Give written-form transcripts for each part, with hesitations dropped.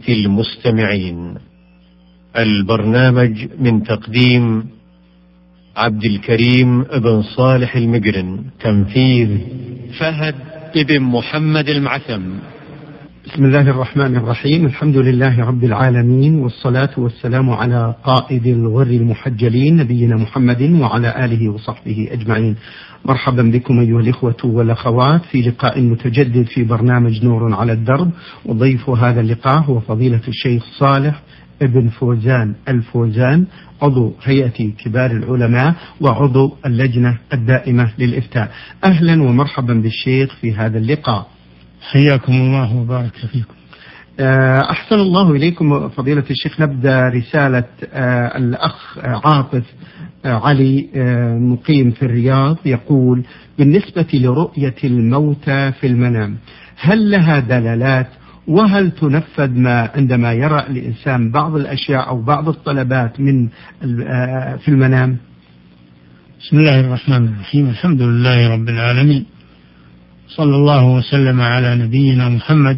المستمعين. البرنامج من تقديم عبد الكريم بن صالح المقرن، تنفيذ فهد بن محمد المعثم. بسم الله الرحمن الرحيم. الحمد لله رب العالمين، والصلاة والسلام على قائد الغر المحجلين نبينا محمد وعلى آله وصحبه أجمعين. مرحبا بكم أيها الإخوة والأخوات في لقاء متجدد في برنامج نور على الدرب، وضيف هذا اللقاء هو فضيلة الشيخ صالح ابن فوزان الفوزان، عضو هيئة كبار العلماء وعضو اللجنة الدائمة للإفتاء. أهلا ومرحبا بالشيخ في هذا اللقاء. حياكم الله وبارك فيكم. أحسن الله إليكم فضيلة الشيخ. نبدأ رسالة الأخ عاطف علي مقيم في الرياض، يقول: بالنسبة لرؤية الموتى في المنام، هل لها دلالات؟ وهل تنفذ عندما يرى الإنسان بعض الأشياء أو بعض الطلبات من في المنام؟ بسم الله الرحمن الرحيم. الحمد لله رب العالمين، صلى الله وسلم على نبينا محمد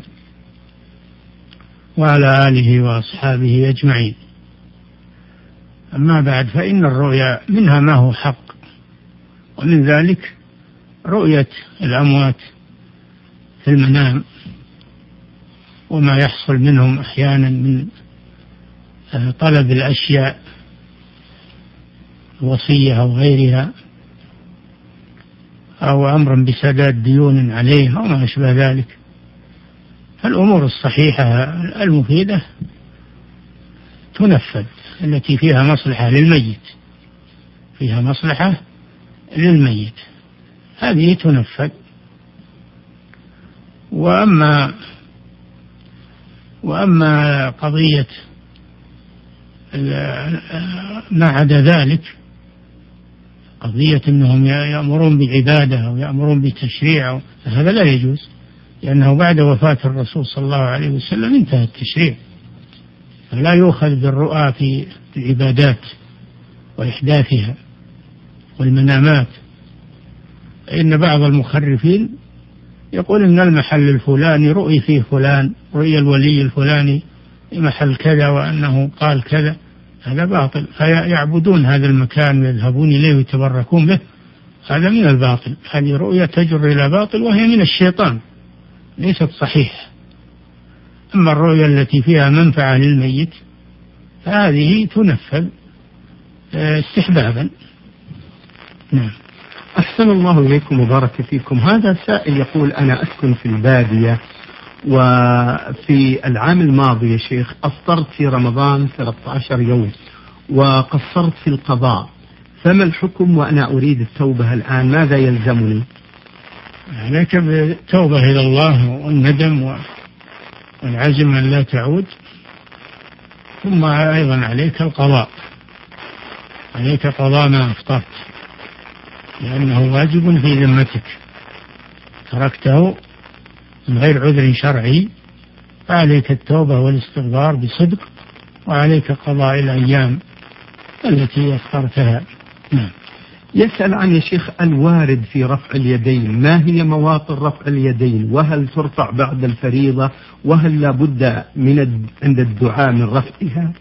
وعلى آله وأصحابه أجمعين. أما بعد، فإن الرؤيا منها ما هو حق، ومن ذلك رؤية الأموات في المنام وما يحصل منهم أحيانا من طلب الأشياء، وصية أو غيرها، أو أمر بسداد ديون عليه أو ما أشبه ذلك. الأمور الصحيحة المفيدة تنفذ، التي فيها مصلحة للميت، هذه تنفذ. وأما قضية ما عدا ذلك، قضية أنهم يأمرون بعبادة أو يأمرون بتشريع، هذا لا يجوز، لأنه بعد وفاة الرسول صلى الله عليه وسلم انتهى التشريع، فلا يؤخذ بالرؤى في العبادات وإحداثها والمنامات. إن بعض المخرفين يقول إن المحل الفلاني رؤي فيه فلان، رؤي الولي الفلاني محل كذا وأنه قال كذا، هذا باطل، فيعبدون هذا المكان ويذهبون إليه ويتبركون به، هذا من الباطل. هذه رؤية تجر إلى باطل وهي من الشيطان، ليست صحيحة. أما الرؤية التي فيها منفعة للميت فهذه تنفذ استحبابا. نعم. أحسن الله إليكم وبارك فيكم. هذا سائل يقول: أنا أسكن في البادية، وفي العام الماضي يا شيخ أفطرت في رمضان 13 يوم وقصرت في القضاء، فما الحكم وأنا أريد التوبة الآن؟ ماذا يلزمني؟ عليك بالتوبة إلى الله والندم والعزم أن لا تعود، ثم أيضا عليك القضاء، عليك قضاء ما أفطرت، لأنه واجب في ذمتك، تركته من غير عذر شرعي، فعليك التوبة والاستغفار بصدق، وعليك قضاء الأيام التي أفطرتها. نعم. يسأل عن يا شيخ الوارد في رفع اليدين، ما هي مواطن رفع اليدين؟ وهل ترفع بعد الفريضة؟ وهل لا بد عند الدعاء من رفعها؟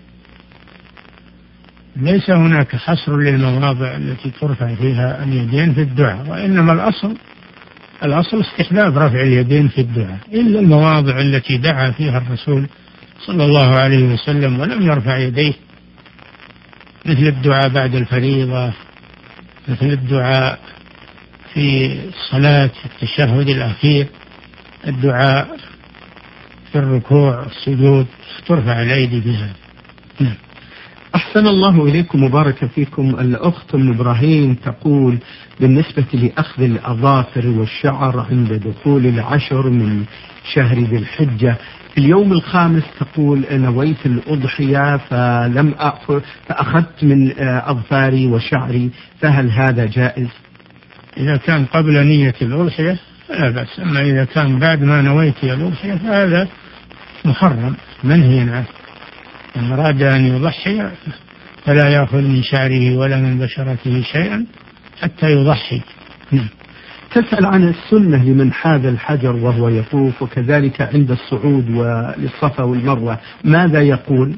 ليس هناك حصر للمواضع التي ترفع فيها اليدين في الدعاء، وإنما الأصل استحباب رفع اليدين في الدعاء، إلا المواضع التي دعا فيها الرسول صلى الله عليه وسلم ولم يرفع يديه، مثل الدعاء بعد الفريضة، مثل الدعاء في الصلاة في التشهد الأخير، الدعاء في الركوع والسجود، ترفع الأيدي بها. نعم. أحسن الله إليكم وبارك فيكم. الأخت أم إبراهيم تقول: بالنسبة لأخذ الأظافر والشعر عند دخول العشر من شهر ذي الحجة، في اليوم الخامس تقول: نويت الأضحية فلم فأخذت من أظفاري وشعري، فهل هذا جائز؟ إذا كان قبل نية الأضحية فلا بأس، أما إذا كان بعد ما نويت الأضحية فهذا محرم منهي عنه. من أراد أن يضحي فلا يأخذ من شعره ولا من بشرته شيئا حتى يضحي. تسأل عن السنة لمن حاذ الحجر وهو يطوف، وكذلك عند الصعود للصفا والمروة ماذا يقول؟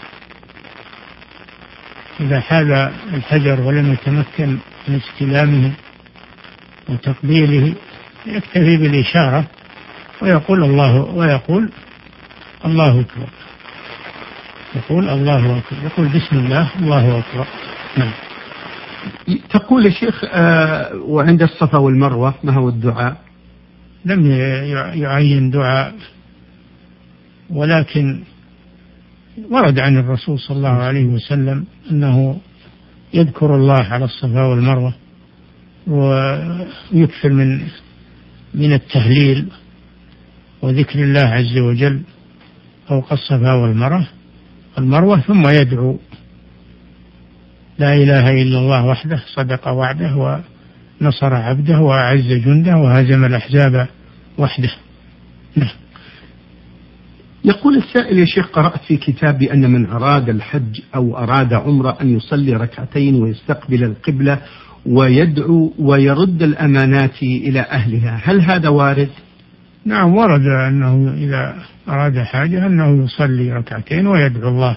إذا حاذ الحجر ولم يتمكن من استلامه وتقبيله يكتفي بالإشارة ويقول الله أكبر، يقول الله أكبر، يقول بسم الله الله أكبر. نعم. تقول يا شيخ وعند الصفا والمروة ما هو الدعاء؟ لم يعين دعاء، ولكن ورد عن الرسول صلى الله عليه وسلم أنه يذكر الله على الصفا والمروة ويكثر من التهليل وذكر الله عز وجل فوق الصفا والمروة، ثم يدعو لا إله إلا الله وحده صدق وعده ونصر عبده وأعز جنده وهزم الأحزاب وحده. يقول السائل يا شيخ قرأت في كتاب بأن من أراد الحج أو أراد عمرة أن يصلي ركعتين ويستقبل القبلة ويدعو ويرد الأمانات إلى أهلها، هل هذا وارد؟ نعم، ورد أنه إذا أراد حاجة أنه يصلي ركعتين ويدعو الله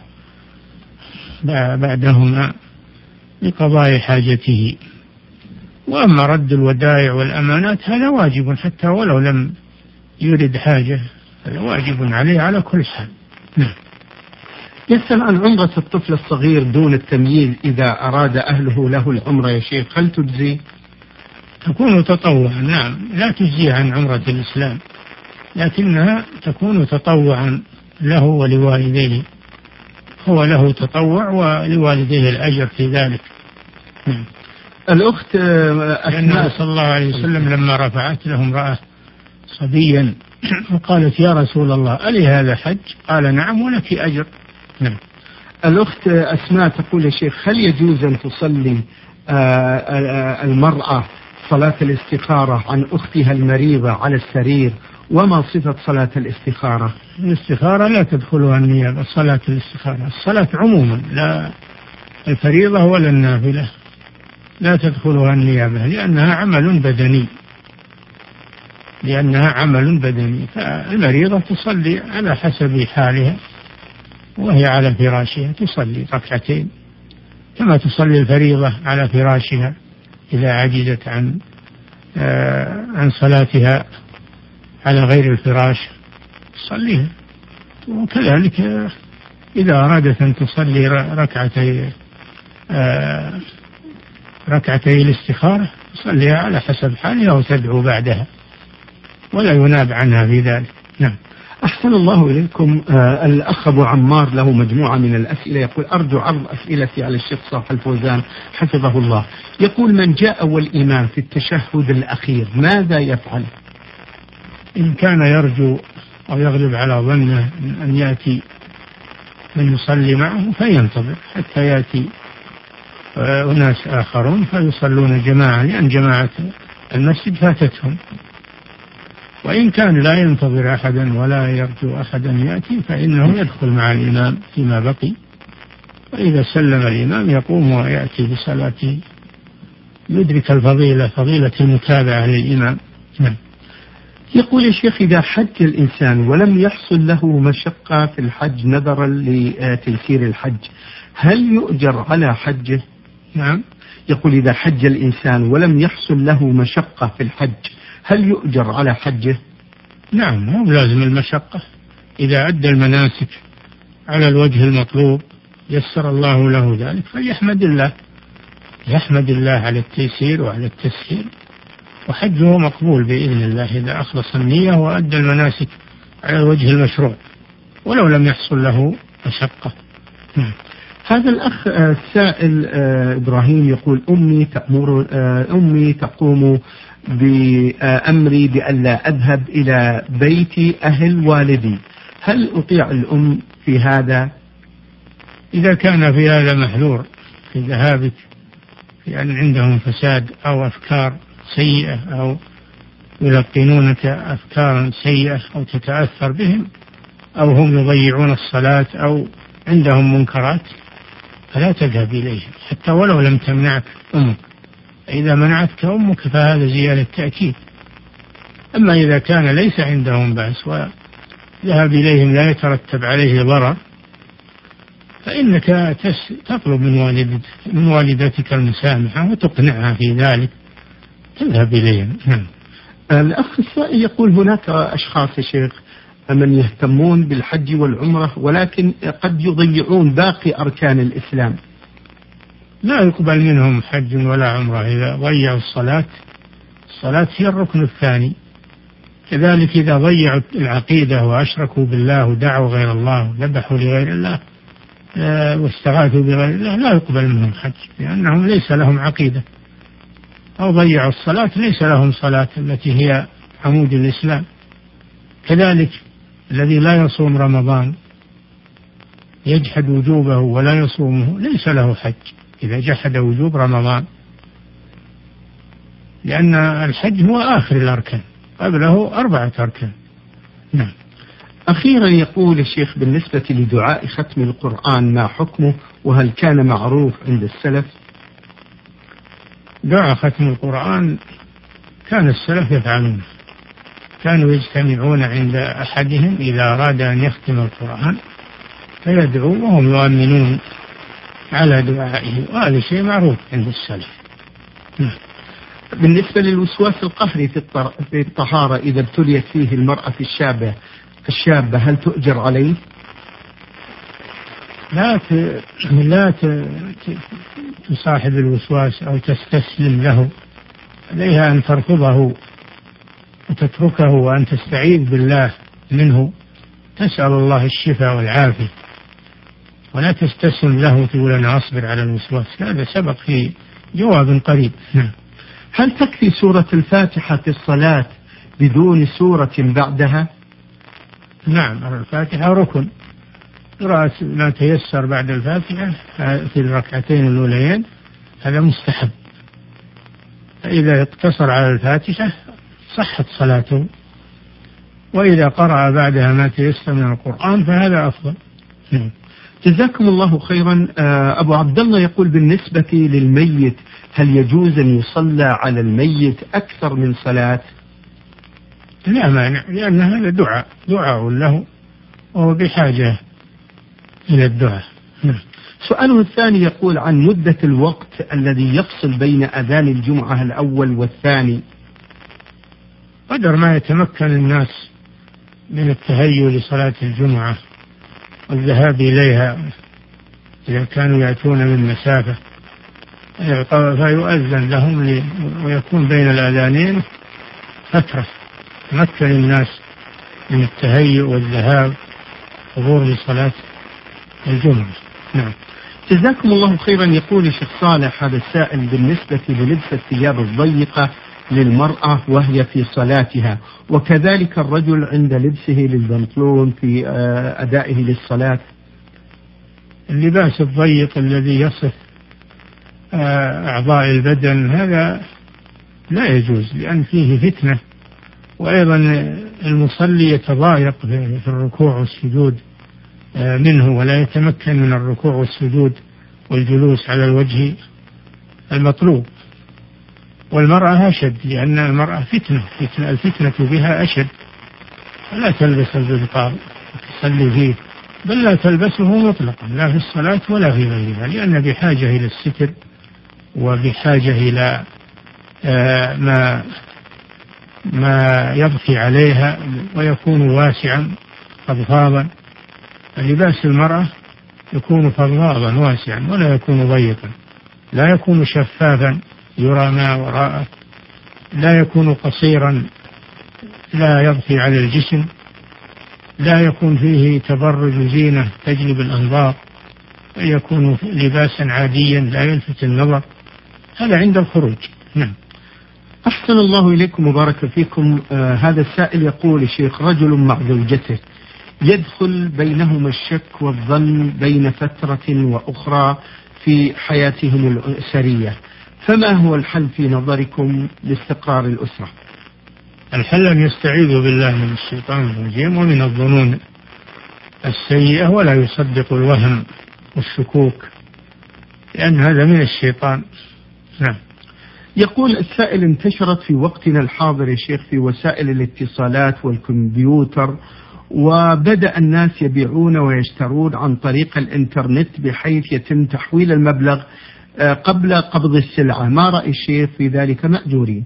بعدهما لقضاء حاجته. وأما رد الودائع والأمانات هذا واجب حتى ولو لم يرد حاجة، هذا واجب عليه على كل حال. يسأل عن عمرة الطفل الصغير دون التمييز إذا أراد أهله له العمرة يا شيخ، هل تجزي؟ تكون تطوعا، نعم، لا تجزي عن عمرة الإسلام، لكنها تكون تطوعا له ولوالديه، هو له تطوع ولوالديه الأجر في ذلك. الأخت أسماء صلى الله عليه وسلم لما رفعت له امرأة صبيا وقالت يا رسول الله ألي هذا حج؟ قال نعم ولك أجر. الأخت أسماء تقول يا شيخ هل يجوز أن تصلي المرأة صلاة الاستخارة عن أختها المريضة على السرير؟ وما صفة صلاة الاستخارة؟ الاستخارة لا تدخلها النيابة، صلاة الاستخارة الصلاة عموما، لا الفريضة ولا النافلة لا تدخلها النيابة، لأنها عمل بدني، فالمريضة تصلي على حسب حالها وهي على فراشها تصلي ركعتين كما تصلي الفريضة على فراشها إذا عجزت عن صلاتها على غير الفراش تصليها. وكذلك إذا أرادت أن تصلي ركعتي الاستخارة تصليها على حسب حالها وتدعو بعدها ولا يناب عنها في ذلك. نعم. أحسن الله إليكم. الأخ أبو عمار له مجموعة من الأسئلة، يقول أرجو عرض أسئلتي على الشيخ صالح الفوزان حفظه الله. يقول من جاء والإمام في التشهد الأخير ماذا يفعل؟ إن كان يرجو أو يغلب على ظنه أن يأتي من يصلي معه فينتظر حتى يأتي أناس آخرون فيصلون جماعة، لأن جماعة المسجد فاتتهم. وإن كان لا ينتظر أحدا ولا يرجو أحدا يأتي فإنه يدخل مع الإمام فيما بقي، وإذا سلم الإمام يقوم ويأتي بصلاته يدرك فضيلة المتابعة للإمام. يقول يا شيخ إذا حج الإنسان ولم يحصل له مشقة في الحج نظرا لتيسير الحج هل يؤجر على حجه؟ نعم. يقول إذا حج الإنسان ولم يحصل له مشقة في الحج هل يؤجر على حجه؟ نعم، هو لازم المشقة، إذا أدى المناسك على الوجه المطلوب يسر الله له ذلك فليحمد الله، يحمد الله على التيسير وعلى التسهيل، وحجه مقبول بإذن الله إذا أخلص النية وأدى المناسك على الوجه المشروع ولو لم يحصل له مشقة. هذا الأخ السائل إبراهيم يقول أمي تقوم بأمري بألا أذهب إلى بيت أهل والدي، هل أطيع الأم في هذا؟ إذا كان في هذا محذور في ذهابك، يعني عندهم فساد أو أفكار سيئة أو يلقنونك أفكارا سيئة أو تتأثر بهم أو هم يضيعون الصلاة أو عندهم منكرات فلا تذهب إليهم حتى ولو لم تمنعك أمك. إذا منعتك أمك فهذا زيادة تأكيد. أما إذا كان ليس عندهم بأس وذهب إليهم لا يترتب عليه ضرر فإنك تطلب من والدتك المسامحة وتقنعها في ذلك، تذهب إليهم. الأخ السائل يقول هناك أشخاص يا شيخ من يهتمون بالحج والعمرة ولكن قد يضيعون باقي أركان الإسلام. لا يقبل منهم حج ولا عمرة إذا ضيعوا الصلاة. الصلاة هي الركن الثاني. كذلك إذا ضيعوا العقيدة وأشركوا بالله ودعوا غير الله وذبحوا لغير الله واستغاثوا بغير الله لا يقبل منهم حج، لأنهم ليس لهم عقيدة. أو ضيعوا الصلاة ليس لهم صلاة التي هي عمود الإسلام. كذلك الذي لا يصوم رمضان يجحد وجوبه ولا يصومه ليس له حج إذا جحد وجوب رمضان، لأن الحج هو آخر الأركان، قبله 4 أركان. نعم. أخيرا يقول الشيخ بالنسبة لدعاء ختم القرآن ما حكمه وهل كان معروف عند السلف؟ دعاء ختم القرآن كان السلف يفعلون، كانوا يجتمعون عند أحدهم إذا أراد أن يختم القرآن فيدعو وهم يؤمنون على دعائه، وهذا شيء معروف عند السلف. بالنسبة للوسواس القهري في الطهارة إذا ابتليت فيه المرأة الشابة هل تؤجر عليه؟ لا تصاحب الوسواس أو تستسلم له، عليها أن ترفضه وتتركه وأن تستعيذ بالله منه، تسأل الله الشفاء والعافية، ولا تستسلم له تقول أنا أصبر على الوسواس، هذا سبق في جواب قريب. هل تكفي سورة الفاتحة في الصلاة بدون سورة بعدها؟ نعم، الفاتحة ركن، قراءة ما تيسر بعد الفاتحة في الركعتين الأوليين هذا مستحب، فإذا اقتصر على الفاتحة صحت صلاته، وإذا قرأ بعدها ما تيسر من القرآن فهذا أفضل. جزاكم الله خيرا. أبو عبد الله يقول بالنسبة للميت هل يجوز أن يصلى على الميت أكثر من صلاة؟ لا مانع، لأن هذا دعاء له وهو بحاجة إلى الدعاء. سؤاله الثاني يقول عن مدة الوقت الذي يفصل بين أذان الجمعة الأول والثاني. قدر ما يتمكن الناس من التهيؤ لصلاة الجمعة والذهاب إليها إذا كانوا يأتون من مسافة فيؤذن لهم ويكون بين الأذانين فترة تمكن الناس من التهيؤ والذهاب حضور لصلاة الجمعة. نعم. جزاكم الله خيرا. يقول الشيخ صالح هذا السائل بالنسبة للبس الثياب الضيقة للمرأة وهي في صلاتها وكذلك الرجل عند لبسه للبنطلون في أدائه للصلاة. اللباس الضيق الذي يصف أعضاء البدن هذا لا يجوز، لأن فيه فتنة، وأيضا المصلي يتضايق في الركوع والسجود منه ولا يتمكن من الركوع والسجود والجلوس على الوجه المطلوب. والمرأة أشد، لأن المرأة الفتنة بها أشد، فلا تلبس البنطال وتصلي فيه، بل لا تلبسه مطلقا لا في الصلاة ولا في غيرها، لأن بحاجة إلى الستر وبحاجة إلى ما يضفي عليها ويكون واسعا فضفاضا. لباس المرأة يكون فضفاضا واسعا ولا يكون ضيقا، لا يكون شفافا يرى ما وراءه، لا يكون قصيرا لا يضفي على الجسم، لا يكون فيه تبرج زينة تجلب الأنظار، يكون لباسا عاديا لا يلفت النظر، هذا عند الخروج. نعم. أحسن الله إليكم وبارك فيكم. هذا السائل يقول الشيخ رجل مع زوجته يدخل بينهما الشك والظن بين فترة وأخرى في حياتهم الأسرية، فما هو الحل في نظركم لاستقرار الأسرة؟ الحل أن يستعيذوا بالله من الشيطان الرجيم ومن الظنون السيئة، ولا يصدق الوهم والشكوك، لأن هذا من الشيطان. نعم. يقول السائل: انتشرت في وقتنا الحاضر يا شيخ في وسائل الاتصالات والكمبيوتر، وبدأ الناس يبيعون ويشترون عن طريق الإنترنت بحيث يتم تحويل المبلغ قبل قبض السلعة، ما رأي الشيخ في ذلك مأجورين؟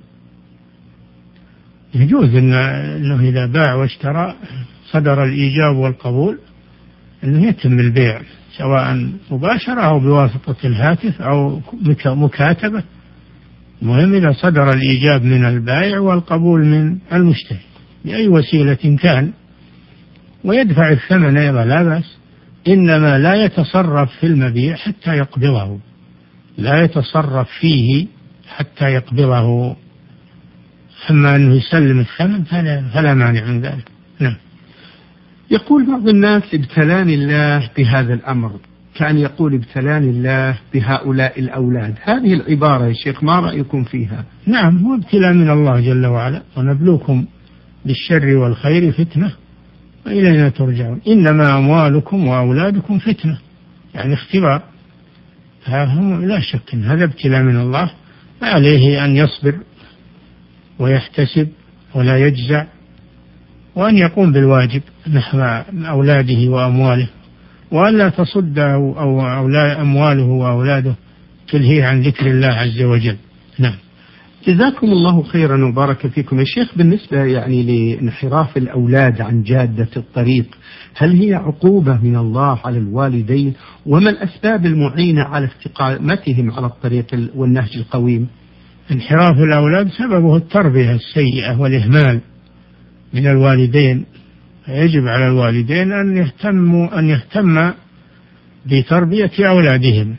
يجوز أنه إذا باع واشترى صدر الإيجاب والقبول أنه يتم البيع سواء مباشرة أو بواسطة الهاتف أو مكاتبة. المهم إذا صدر الإيجاب من البائع والقبول من المشتري بأي وسيلة كان ويدفع الثمن أيضا لا بأس، إنما لا يتصرف في المبيع حتى يقبضه، لا يتصرف فيه حتى يقبضه، أما أنه يسلم الثمن فلا مانع من ذلك. نعم. يقول بعض الناس: ابتلاني الله بهذا الأمر، كان يقول ابتلاني الله بهؤلاء الأولاد، هذه العبارة يا شيخ ما رأيكم فيها؟ نعم، هو ابتلاء من الله جل وعلا، ونبلوكم بالشر والخير فتنة وإلينا ترجعون، إنما أموالكم وأولادكم فتنة، يعني اختبار، لا شك أن هذا ابتلاء من الله، عليه أن يصبر ويحتسب ولا يجزع، وأن يقوم بالواجب نحو أولاده وأمواله، وألا تصده أو أمواله وأولاده تلهيه عن ذكر الله عز وجل. نعم. جزاكم الله خيرا وبارك فيكم يا شيخ. بالنسبة يعني لانحراف الأولاد عن جادة الطريق، هل هي عقوبة من الله على الوالدين؟ وما الأسباب المعينة على استقامتهم على الطريق والنهج القويم؟ انحراف الأولاد سببه التربية السيئة والإهمال من الوالدين، يجب على الوالدين أن يهتم بتربية أولادهم،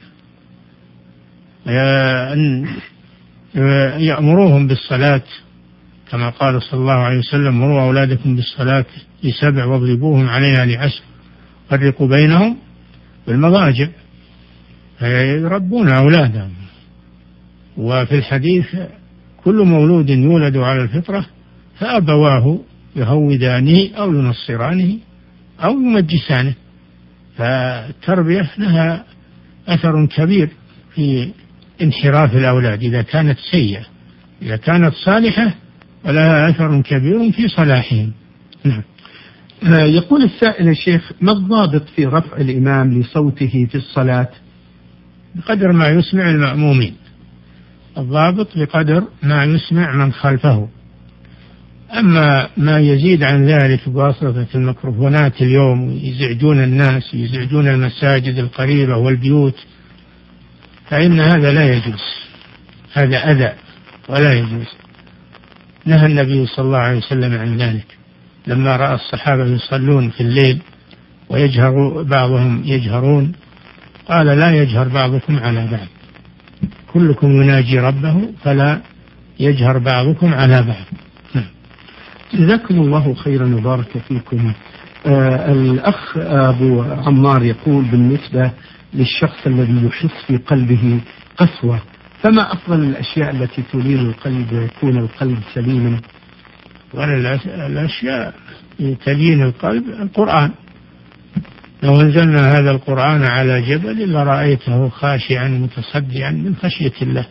أن يأمروهم بالصلاة كما قال صلى الله عليه وسلم: مروا أولادكم بالصلاة ل7 واضربوهم عليها ل10 فرقوا بينهم بالمضاجع، فيربون أولادهم. وفي الحديث: كل مولود يولد على الفطرة فأبواه يهودانه أو ينصرانه أو يمجسانه، فالتربية لها أثر كبير في انحراف الأولاد إذا كانت سيئة، إذا كانت صالحة ولها أثر كبير في صلاحهم. نعم. يقول السائل يا شيخ: ما الضابط في رفع الإمام لصوته في الصلاة؟ بقدر ما يسمع المأمومين، الضابط بقدر ما يسمع من خلفه، أما ما يزيد عن ذلك بواسطة الميكروفونات اليوم يزعجون الناس، يزعجون المساجد القريبة والبيوت، فإن هذا لا يجوز، هذا أذى ولا يجوز. نهى النبي صلى الله عليه وسلم عن ذلك لما رأى الصحابة يصلون في الليل ويجهر بعضهم يجهرون، قال: لا يجهر بعضكم على بعض، كلكم يناجي ربه فلا يجهر بعضكم على بعض. جزاكم الله خيرا وبارك فيكم. الأخ أبو عمار يقول: بالنسبة للشخص الذي يحس في قلبه قسوة، فما أفضل الأشياء التي تلين القلب ويكون القلب سليما؟ الأشياء تلين القلب القرآن، لو أنزلنا هذا القرآن على جبل لرأيته خاشعا متصدعا من خشية الله.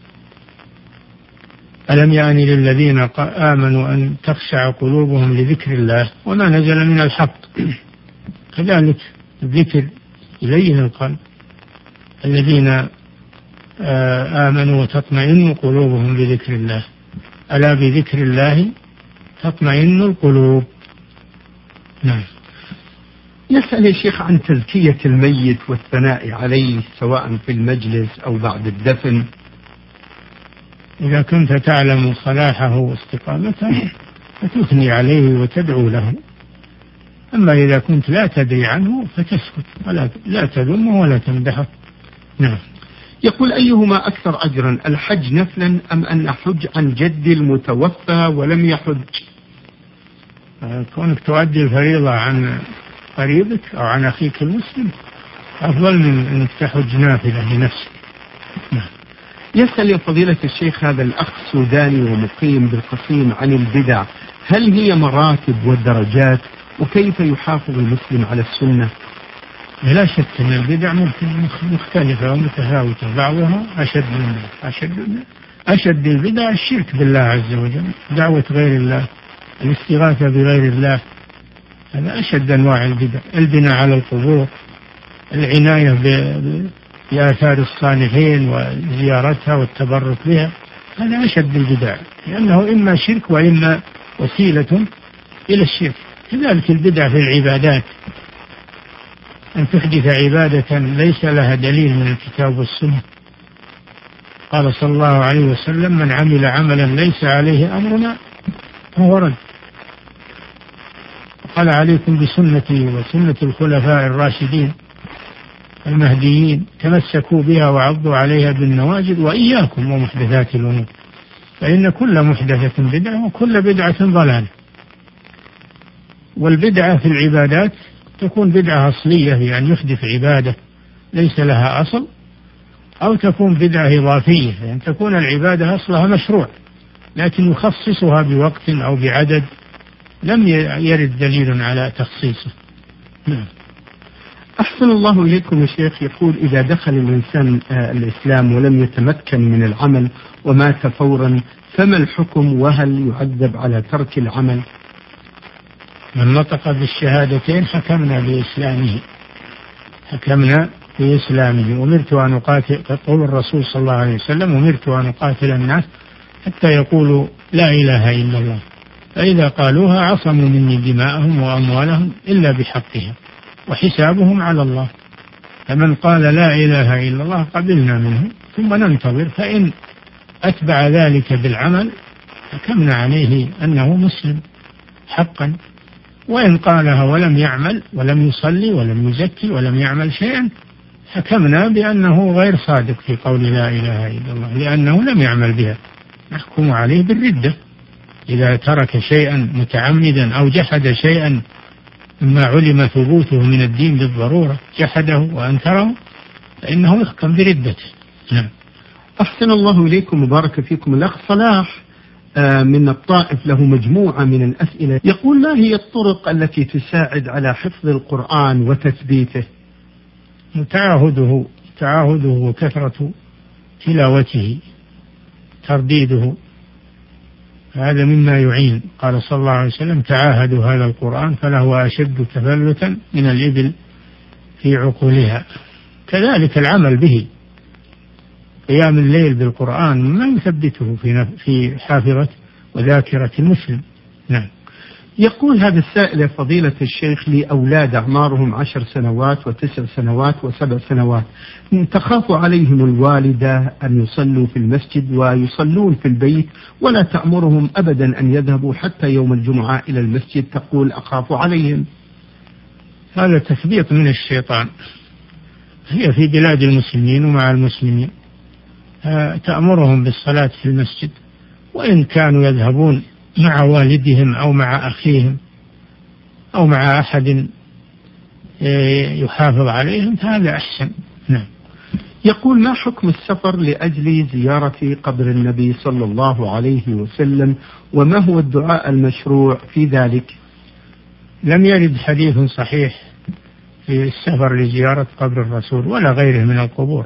ألم يأن للذين آمنوا أن تخشع قلوبهم لذكر الله وما نزل من الحق. كذلك الذكر يلين القلب. الذين آمنوا وتطمئن قلوبهم بذكر الله، ألا بذكر الله تطمئن القلوب. نعم. يسأل يا شيخ عن تزكية الميت والثناء عليه سواء في المجلس أو بعد الدفن. إذا كنت تعلم صلاحه واستقامته فتثني عليه وتدعو له، أما إذا كنت لا تدري عنه فتسكت لا تذمه ولا تمدحه. نعم. يقول: أيهما أكثر أجرا، الحج نفلا أم أن أحج عن جد المتوفى ولم يحج؟ كونك تؤدي الفريضة عن قريبك أو عن أخيك المسلم أفضل من أنك تحج نافلة لنفسك. نعم. يسأل يا فضيلة الشيخ هذا الأخ سوداني ومقيم بالقصيم عن البدع، هل هي مراتب ودرجات، وكيف يحافظ المسلم على السنة؟ لا شك أن البدع مختلفة ومتفاوتة، بعضها أشد من أشد البدع الشرك بالله عز وجل، دعوة غير الله، الاستغاثة بغير الله، هذا أشد أنواع البدع. البناء على القبور، العناية بآثار الصالحين وزيارتها والتبرك بها، هذا أشد البدع، لأنه إما شرك وإما وسيلة إلى الشرك. كذلك البدع في العبادات، أن تحدث عبادة ليس لها دليل من الكتاب والسنة. قال صلى الله عليه وسلم: من عمل عملا ليس عليه أمرنا فهو رد. قال: عليكم بسنتي وسنة الخلفاء الراشدين المهديين، تمسكوا بها وعضوا عليها بالنواجذ، وإياكم ومحدثات الأمور، فإن كل محدثة بدعة وكل بدعة ضلالة. والبدعة في العبادات تكون بدعة أصلية، يعني يحدث عبادة ليس لها أصل، أو تكون بدعة إضافية، يعني تكون العبادة أصلها مشروع لكن يخصصها بوقت أو بعدد لم يرد دليل على تخصيصه. أحسن الله إليكم يا شيخ. يقول: إذا دخل الإنسان الإسلام ولم يتمكن من العمل ومات فورا، فما الحكم، وهل يعذب على ترك العمل؟ من نطق بالشهادتين حكمنا بإسلامه. أمرت أن أقاتل، قول الرسول صلى الله عليه وسلم: أمرت أن أقاتل الناس حتى يقولوا لا إله إلا الله، فإذا قالوها عصموا مني دماءهم وأموالهم إلا بحقها وحسابهم على الله. فمن قال لا إله إلا الله قبلنا منه ثم ننتظر، فإن أتبع ذلك بالعمل حكمنا عليه أنه مسلم حقا. وإن قالها ولم يعمل ولم يصلي ولم يزكي ولم يعمل شيئا، حكمنا بأنه غير صادق في قول لا إله إلا الله، لأنه لم يعمل بها، نحكم عليه بالردة. إذا ترك شيئا متعمدا أو جحد شيئا مما علم ثبوته من الدين بالضرورة، جحده وأنكره، فإنه يحكم بردته. نعم. أحسن الله إليكم وبارك فيكم. الأخ صلاح من الطائف له مجموعة من الأسئلة، يقول: ما هي الطرق التي تساعد على حفظ القرآن وتثبيته؟ تعاهده وكثرة تلاوته، ترديده، هذا مما يعين. قال صلى الله عليه وسلم: تعاهدوا هذا القرآن فله أشد تفلتا من الإبل في عقولها. كذلك العمل به، قيام الليل بالقرآن ما يثبته في حافظة وذاكرة المسلم. نعم. يقول هذا السائل: فضيلة الشيخ، لي أولاد أعمارهم 10 سنوات و9 سنوات و7 سنوات، تخاف عليهم الوالدة أن يصلوا في المسجد ويصلون في البيت، ولا تأمرهم أبدا أن يذهبوا حتى يوم الجمعة إلى المسجد، تقول: أخاف عليهم. هذا تثبيط من الشيطان. هي في بلاد المسلمين ومع المسلمين، تأمرهم بالصلاة في المسجد، وإن كانوا يذهبون مع والدهم أو مع أخيهم أو مع أحد يحافظ عليهم فهذا أحسن. نعم. يقول: ما حكم السفر لأجل زيارة قبر النبي صلى الله عليه وسلم، وما هو الدعاء المشروع في ذلك؟ لم يرد حديث صحيح في السفر لزيارة قبر الرسول ولا غيره من القبور،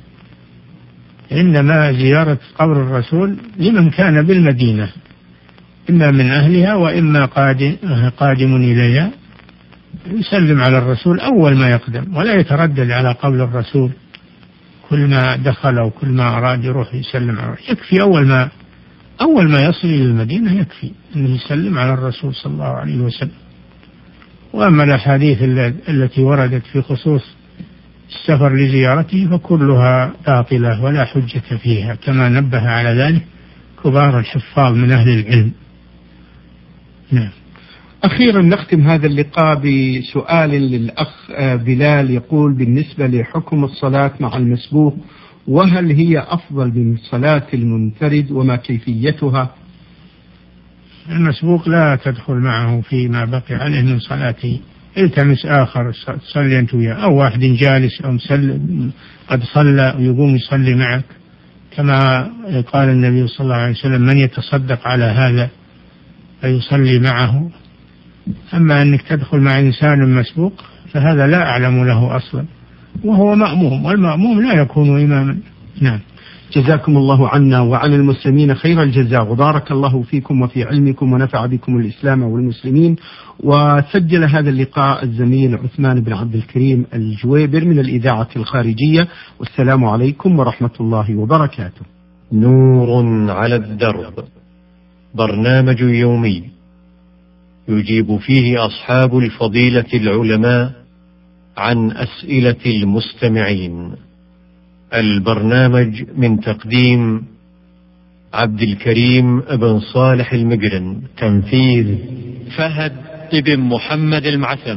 إنما زيارة قبر الرسول لمن كان بالمدينة، إما من أهلها وإما قادم إليها، يسلم على الرسول أول ما يقدم، ولا يتردد على قبر الرسول كل ما دخل أو كل ما أراد يروح يسلم على الرسول. يكفي أول ما يصل إلى المدينة يكفي أنه يسلم على الرسول صلى الله عليه وسلم. وأما الأحاديث التي وردت في خصوص السفر لزيارته فكلها باطلة ولا حجة فيها، كما نبه على ذلك كبار الحفاظ من أهل العلم. نعم. أخيرا نختم هذا اللقاء بسؤال للأخ بلال، يقول: بالنسبة لحكم الصلاة مع المسبوق، وهل هي أفضل من صلاة المنفرد، وما كيفيتها؟ المسبوق لا تدخل معه فيما بقي عليه من صلاته، التمس آخر تصلي أنت وياه، أو واحد جالس أو قد صلى ويقوم يصلي معك، كما قال النبي صلى الله عليه وسلم: من يتصدق على هذا فيصلي معه. أما أنك تدخل مع إنسان مسبوق فهذا لا أعلم له أصلا، وهو مأموم، والمأموم لا يكون إماما. نعم. جزاكم الله عنا وعن المسلمين خير الجزاء، وبارك الله فيكم وفي علمكم ونفع بكم الإسلام والمسلمين. وسجل هذا اللقاء الزميل عثمان بن عبد الكريم الجويبر من الإذاعة الخارجية. والسلام عليكم ورحمة الله وبركاته. نور على الدرب، برنامج يومي يجيب فيه أصحاب الفضيلة العلماء عن أسئلة المستمعين. البرنامج من تقديم عبد الكريم بن صالح المقرن، تنفيذ فهد بن محمد المعثم.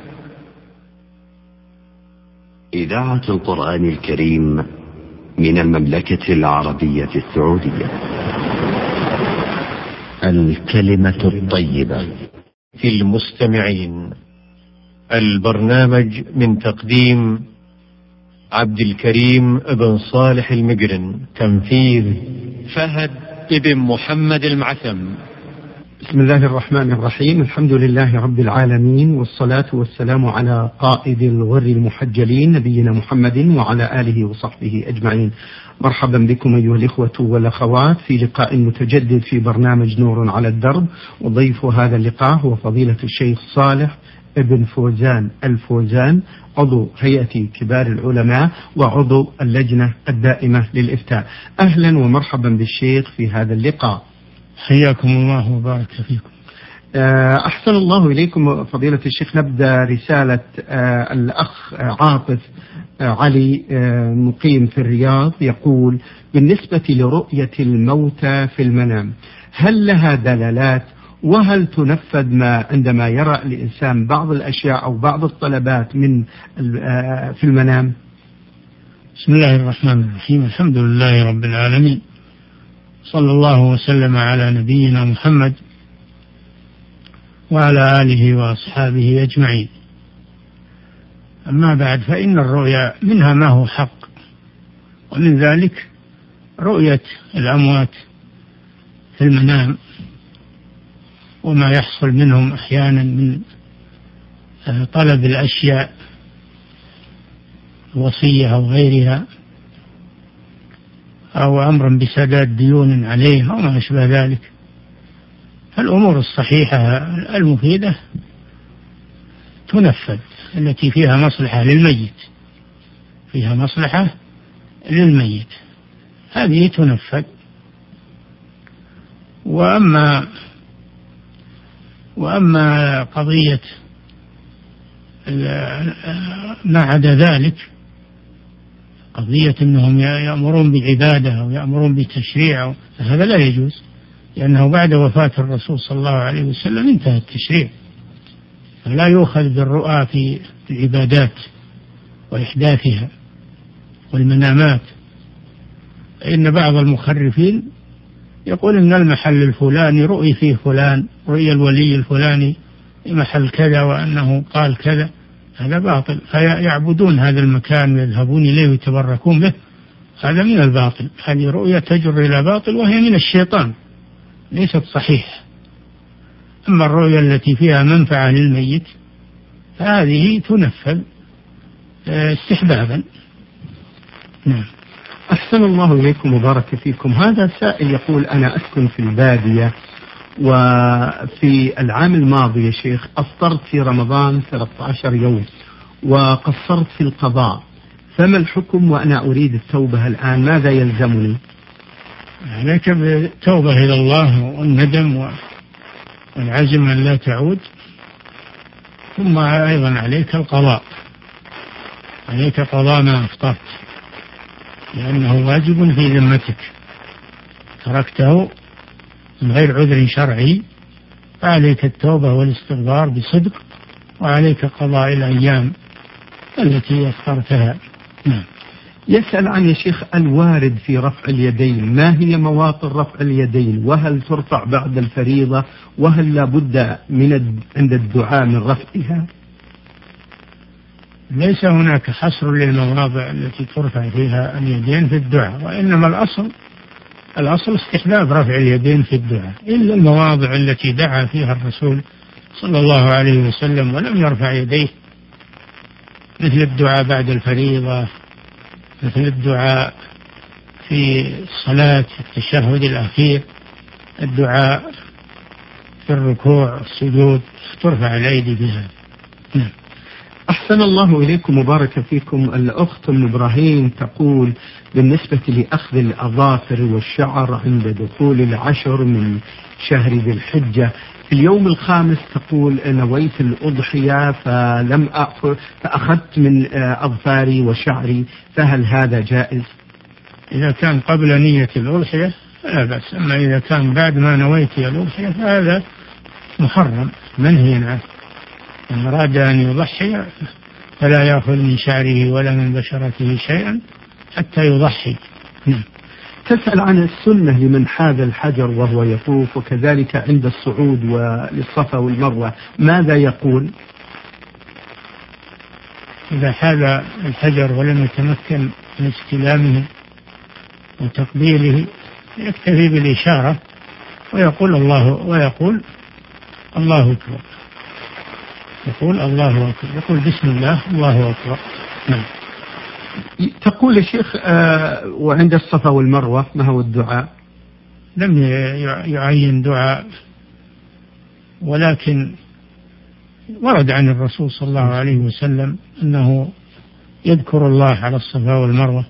إذاعة القرآن الكريم من المملكة العربية السعودية. الكلمة الطيبة في المستمعين. البرنامج من تقديم عبد الكريم بن صالح المقرن، تنفيذ فهد بن محمد المعثم. بسم الله الرحمن الرحيم. الحمد لله رب العالمين، والصلاة والسلام على قائد الغر المحجلين نبينا محمد وعلى آله وصحبه أجمعين. مرحبا بكم أيها الإخوة والأخوات في لقاء متجدد في برنامج نور على الدرب. وضيف هذا اللقاء هو فضيلة الشيخ صالح ابن فوزان الفوزان، عضو هيئة كبار العلماء وعضو اللجنة الدائمة للإفتاء. أهلا ومرحبا بالشيخ في هذا اللقاء. حياكم الله وبارك فيكم. أحسن الله إليكم فضيلة الشيخ. نبدأ رسالة الأخ عاطف علي مقيم في الرياض، يقول: بالنسبة لرؤية الموتى في المنام، هل لها دلالات؟ وهل تنفذ عندما يرى الإنسان بعض الأشياء أو بعض الطلبات من في المنام؟ بسم الله الرحمن الرحيم. الحمد لله رب العالمين، صلى الله وسلم على نبينا محمد وعلى آله وأصحابه أجمعين. أما بعد، فإن الرؤيا منها ما هو حق، ومن ذلك رؤية الأموات في المنام وما يحصل منهم أحيانا من طلب الأشياء الوصية أو غيرها، أو أمر بسداد ديون عليه أو ما أشبه ذلك. الأمور الصحيحة المفيدة تنفذ، التي فيها مصلحة للميت، فيها مصلحة للميت، هذه تنفذ. وأما قضية ما عدا ذلك، قضية أنهم يأمرون بالعبادة أو يأمرون بالتشريع، هذا لا يجوز، لأنه بعد وفاة الرسول صلى الله عليه وسلم انتهى التشريع، فلا يؤخذ بالرؤى في العبادات وإحداثها والمنامات. إن بعض المخرفين يقول إن المحل الفلاني رؤي فيه فلان، رؤي الولي الفلاني محل كذا وأنه قال كذا، هذا باطل، فيعبدون هذا المكان ويذهبون إليه ويتبركون به، هذا من الباطل، هذه رؤية تجر إلى باطل وهي من الشيطان، ليست صحيحة. أما الرؤية التي فيها منفعة للميت فهذه تنفذ استحبابا. نعم. أحسن الله إليكم وبارك فيكم. هذا سائل يقول: أنا أسكن في البادية، وفي العام الماضي يا شيخ أفطرت في رمضان 13 يوم وقصرت في القضاء، فما الحكم وأنا أريد التوبة الآن؟ ماذا يلزمني؟ عليك بالتوبة إلى الله والندم والعزم أن لا تعود، ثم أيضا عليك القضاء، عليك قضاء ما أفطرت، لأنه واجب في ذمتك، تركته من غير عذر شرعي، فعليك التوبة والاستغفار بصدق، وعليك قضاء الأيام التي أفطرتها. نعم. يسأل عن يا شيخ الوارد في رفع اليدين، ما هي مواطن رفع اليدين؟ وهل ترفع بعد الفريضة؟ وهل لابد عند الدعاء من رفعها؟ ليس هناك حصر للمواضع التي ترفع فيها اليدين في الدعاء، وإنما الأصل استحباب رفع اليدين في الدعاء، إلا المواضع التي دعا فيها الرسول صلى الله عليه وسلم ولم يرفع يديه، مثل الدعاء بعد الفريضة، مثل الدعاء في الصلاة في التشهد الأخير الدعاء في الركوع والسجود ترفع الأيدي بها. أحسن الله إليكم وبارك فيكم. الأخت أم إبراهيم تقول بالنسبة لأخذ الأظافر والشعر عند دخول العشر من شهر ذي الحجة في اليوم الخامس، تقول نويت الأضحية فلم أأخذ فأخذت من أظفاري وشعري، فهل هذا جائز؟ إذا كان قبل نية الأضحية لا بأس، أما إذا كان بعد ما نويت الأضحية فهذا محرم منهي عنه. من أراد أن يضحي فلا يأخذ من شعره ولا من بشرته شيئا حتى يضحي. تسأل عن السنة لمن حاذ الحجر وهو يطوف، وكذلك عند الصعود للصفا والمروة ماذا يقول؟ إذا حاذ الحجر ولم يتمكن من استلامه وتقبيله يكتفي بالإشارة ويقول الله أكبر، يقول الله أكبر، يقول بسم الله الله أكبر. تقول يا شيخ وعند الصفا والمروة ما هو الدعاء؟ لم يعين دعاء، ولكن ورد عن الرسول صلى الله عليه وسلم أنه يذكر الله على الصفا والمروة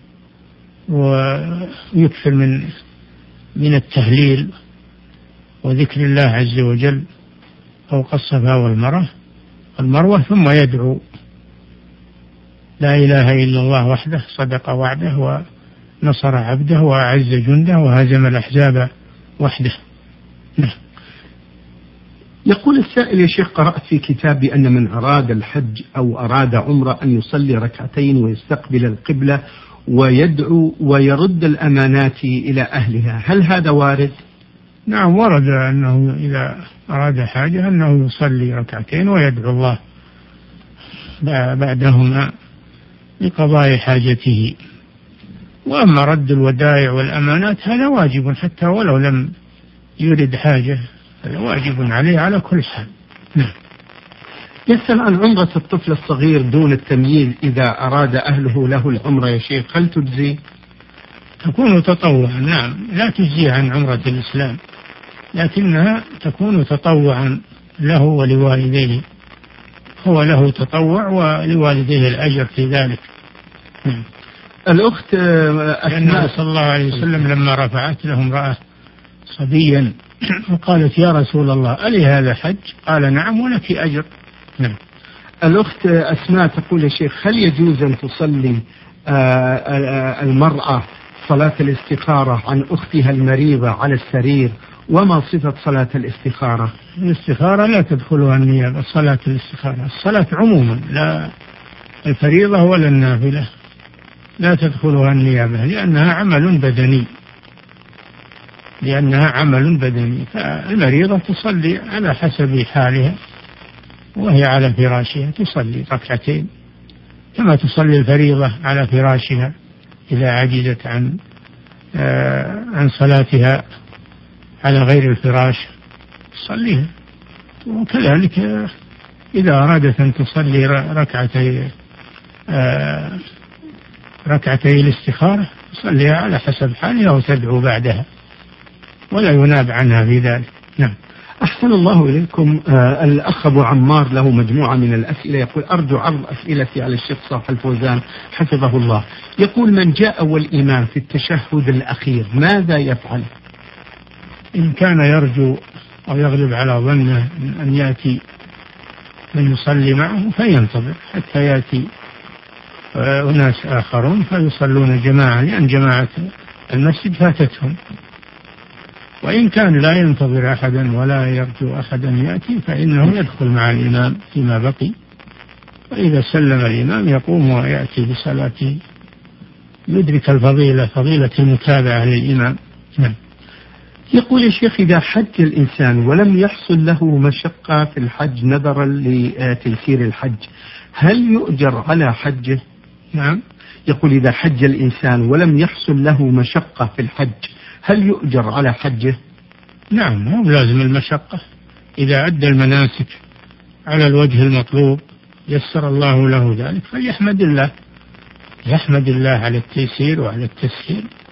ويكثر من التهليل وذكر الله عز وجل فوق الصفا والمروة، ثم يدعو لا إله إلا الله وحده صدق وعده ونصر عبده وأعز جنده وهزم الأحزاب وحده. يقول السائل يا شيخ قرأت في كتاب بأن من أراد الحج أو أراد عمرة أن يصلي ركعتين ويستقبل القبلة ويدعو ويرد الأمانات إلى أهلها، هل هذا وارد؟ نعم ورد أنه إذا أراد حاجة أنه يصلي ركعتين ويدعو الله بعدهما لقضاء حاجته. وأما رد الودائع والأمانات هذا واجب حتى ولو لم يرد حاجة، هذا واجب عليه على كل حال. يسأل عن عمرة الطفل الصغير دون التمييز إذا أراد أهله له العمرة يا شيخ هل تجزي؟ تكون تطوعا، نعم لا تجزي عن عمرة الإسلام، لكنها تكون تطوعا له ولوالديه، هو له تطوع ولوالديه الأجر في ذلك. الأخت أسماء صلى الله عليه وسلم لما رفعت له امرأة صبيا وقالت يا رسول الله ألي هذا حج؟ قال نعم ولك أجر. الأخت أسماء تقول يا شيخ هل يجوز أن تصلي المرأة صلاة الاستخارة عن أختها المريضة على السرير؟ وما صفة صلاة الاستخارة؟ الاستخارة لا تدخلها النيابة، صلاة الاستخارة الصلاة عموما لا الفريضة ولا النافلة لا تدخلها النيابة لأنها عمل بدني، فالمريضة تصلي على حسب حالها وهي على فراشها تصلي ركعتين كما تصلي الفريضة على فراشها إذا عجزت عن صلاتها على غير الفراش تصليها. وكذلك إذا أرادت أن تصلي ركعتي الاستخارة تصليها على حسب حالها وتدعو بعدها ولا يناب عنها في ذلك. أحسن الله إليكم. الأخ أبو عمار له مجموعة من الأسئلة، يقول أرجو عرض أسئلتي على الشيخ صالح الفوزان حفظه الله. يقول من جاء والإمام في التشهد الأخير ماذا يفعل؟ إن كان يرجو أو يغلب على ظنه أن يأتي من يصلي معه فينتظر حتى يأتي أناس آخرون فيصلون جماعة، لأن جماعة المسجد فاتتهم. وإن كان لا ينتظر أحدا ولا يرجو أحدا يأتي فإنه يدخل مع الإمام فيما بقي، وإذا سلم الإمام يقوم ويأتي بصلاته يدرك فضيلة المتابعة للإمام. يقول يا شيخ إذا حج الإنسان ولم يحصل له مشقة في الحج نظرا لتيسير الحج هل يؤجر على حجه؟ نعم. يقول إذا حج الإنسان ولم يحصل له مشقة في الحج هل يؤجر على حجه؟ نعم مو لازم المشقة، إذا أدى المناسك على الوجه المطلوب يسر الله له ذلك فليحمد الله، يحمد الله على التيسير وعلى التسهيل